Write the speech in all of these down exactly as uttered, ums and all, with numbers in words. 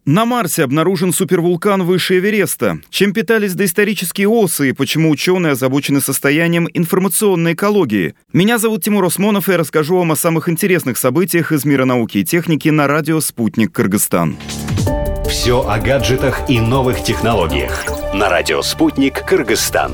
На Марсе обнаружен супервулкан выше Эвереста. Чем питались доисторические осы и почему ученые озабочены состоянием информационной экологии? Меня зовут Тимур Осмонов, и я расскажу вам о самых интересных событиях из мира науки и техники на радио «Спутник Кыргызстан». Все о гаджетах и новых технологиях на радио «Спутник Кыргызстан».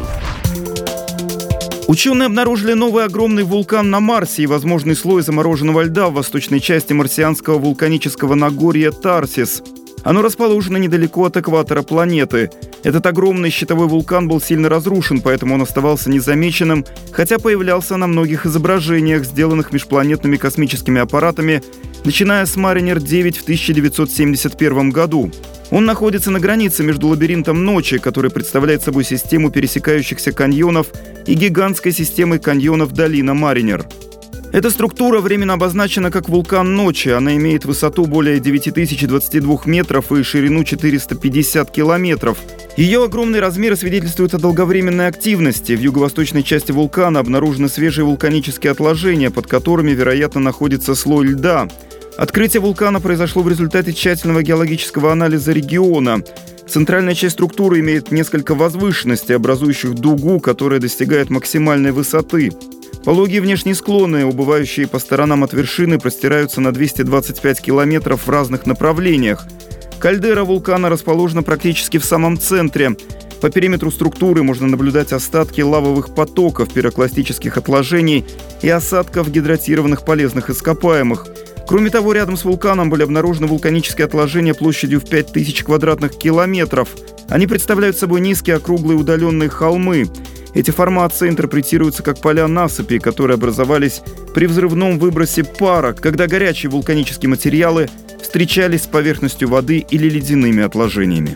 Ученые обнаружили новый огромный вулкан на Марсе и возможный слой замороженного льда в восточной части марсианского вулканического Нагорья Тарсис. Оно расположено недалеко от экватора планеты. Этот огромный щитовой вулкан был сильно разрушен, поэтому он оставался незамеченным, хотя появлялся на многих изображениях, сделанных межпланетными космическими аппаратами, начиная с Маринер девять в тысяча девятьсот семьдесят первом году. Он находится на границе между лабиринтом Ночи, который представляет собой систему пересекающихся каньонов, и гигантской системой каньонов долина Маринер. Эта структура временно обозначена как вулкан Ночи. Она имеет высоту более девять тысяч двадцать два метров и ширину четыреста пятьдесят километров. Ее огромные размеры свидетельствуют о долговременной активности. В юго-восточной части вулкана обнаружены свежие вулканические отложения, под которыми, вероятно, находится слой льда. Открытие вулкана произошло в результате тщательного геологического анализа региона. Центральная часть структуры имеет несколько возвышенностей, образующих дугу, которая достигает максимальной высоты. Пологие внешние склоны, убывающие по сторонам от вершины, простираются на двести двадцать пять километров в разных направлениях. Кальдера вулкана расположена практически в самом центре. По периметру структуры можно наблюдать остатки лавовых потоков, пирокластических отложений и осадков гидратированных полезных ископаемых. Кроме того, рядом с вулканом были обнаружены вулканические отложения площадью в пять тысяч квадратных километров. Они представляют собой низкие округлые удаленные холмы. Эти формации интерпретируются как поля насыпи, которые образовались при взрывном выбросе пара, когда горячие вулканические материалы встречались с поверхностью воды или ледяными отложениями.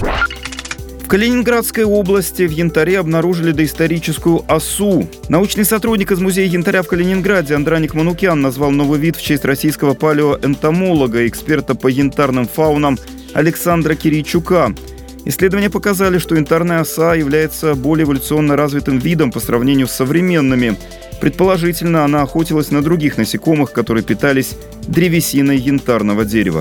В Калининградской области в янтаре обнаружили доисторическую осу. Научный сотрудник из музея янтаря в Калининграде Андраник Манукян назвал новый вид в честь российского палеоэнтомолога, эксперта по янтарным фаунам Александра Кирийчука. Исследования показали, что янтарная оса является более эволюционно развитым видом по сравнению с современными. Предположительно, она охотилась на других насекомых, которые питались древесиной янтарного дерева.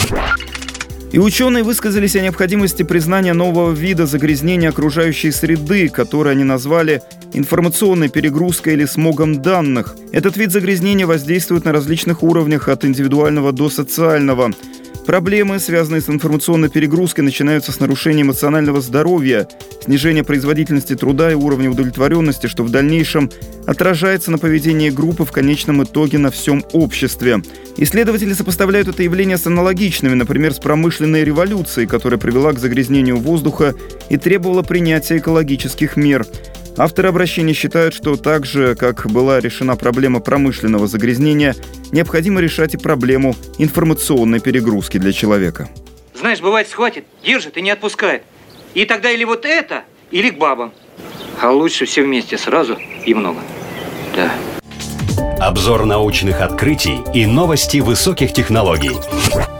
И ученые высказались о необходимости признания нового вида загрязнения окружающей среды, который они назвали информационной перегрузкой или смогом данных. Этот вид загрязнения воздействует на различных уровнях, от индивидуального до социального. Проблемы, связанные с информационной перегрузкой, начинаются с нарушения эмоционального здоровья, снижения производительности труда и уровня удовлетворенности, что в дальнейшем отражается на поведении группы, в конечном итоге на всем обществе. Исследователи сопоставляют это явление с аналогичными, например, с промышленной революцией, которая привела к загрязнению воздуха и требовала принятия экологических мер. Авторы обращения считают, что так же, как была решена проблема промышленного загрязнения, необходимо решать и проблему информационной перегрузки для человека. Знаешь, бывает, схватит, держит и не отпускает. И тогда или вот это, или к бабам. А лучше все вместе сразу и много. Да. Обзор научных открытий и новости высоких технологий.